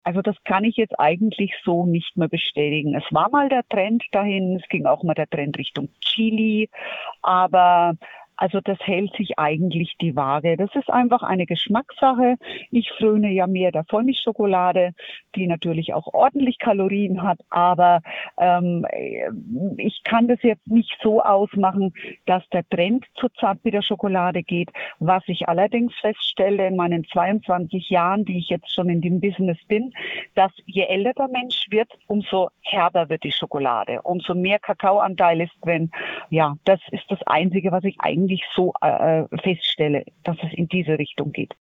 Also das kann ich jetzt eigentlich so nicht mehr bestätigen. Es war mal der Trend dahin, es ging auch mal der Trend Richtung Chili, aber also das hält sich eigentlich die Waage. Das ist einfach eine Geschmackssache. Ich fröne ja mehr der Vollmilchschokolade, die natürlich auch ordentlich Kalorien hat, aber ähm, ich kann das jetzt nicht so ausmachen, dass der Trend zur Zartbitterschokolade geht. Was ich allerdings feststelle in meinen 22 Jahren, die ich jetzt schon in dem Business bin, dass je älter der Mensch wird, umso herber wird die Schokolade, umso mehr Kakaoanteil ist drin. Ja, das ist das Einzige, was ich eigentlich so feststelle, dass es in diese Richtung geht.